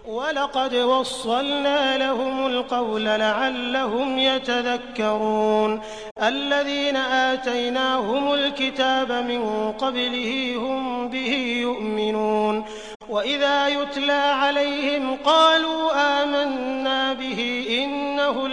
وَلَقَدْ وَصَّلْنَا لَهُمُ الْقَوْلَ لَعَلَّهُمْ يَتَذَكَّرُونَ الَّذِينَ آتَيْنَاهُمُ الْكِتَابَ مِن قَبْلِهِ هُم بِهِ يُؤْمِنُونَ وَإِذَا يُتْلَىٰ عَلَيْهِمْ قَالُوا آمَنَّا بِهِ إِنَّهُ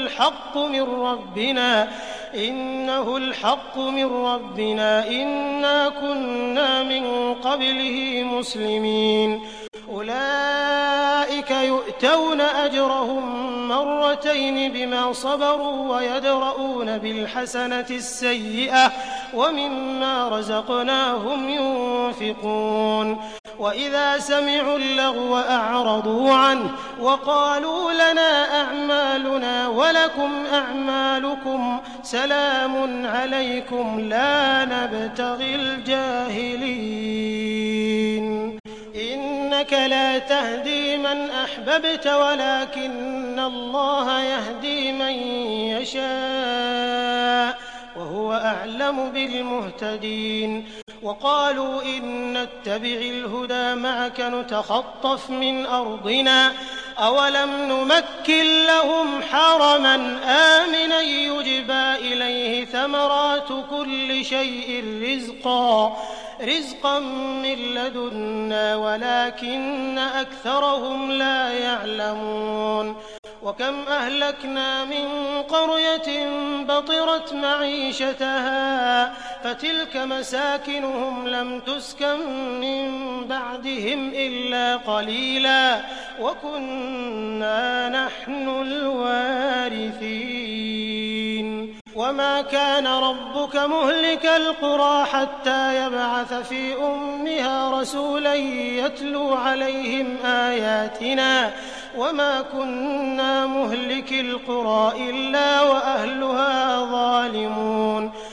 الْحَقُّ مِن رَّبِّنَا إِنَّا كُنَّا مِن قَبْلِهِ مُسْلِمِينَ أُولَٰئِكَ يُؤْتَوْنَ أَجْرَهُم مرتين بما صبروا ويدرؤون بالحسنة السيئة ومما رزقناهم ينفقون وإذا سمعوا اللغو أعرضوا عنه وقالوا لنا أعمالنا ولكم أعمالكم سلام عليكم لا نبتغي الجاهلين إنك لا تهدي من أحببت ولكن الله يهدي من يشاء وهو أعلم بالمهتدين وقالوا إن نتبع الهدى معك نتخطف من أرضنا أولم نمكن لهم حرما آمنا يجبى إليه ثمرات كل شيء رزقا من لدنا ولكن أكثرهم لا يعلمون وكم أهلكنا من قرية بطرت معيشتها فتلك مساكنهم لم تسكن من بعدهم إلا قليلا وكنا نحن الوارثين وما كان ربك مهلك القرى حتى يبعث في أمها رسولا يتلو عليهم آياتنا وما كنا مهلك القرى إلا وأهلها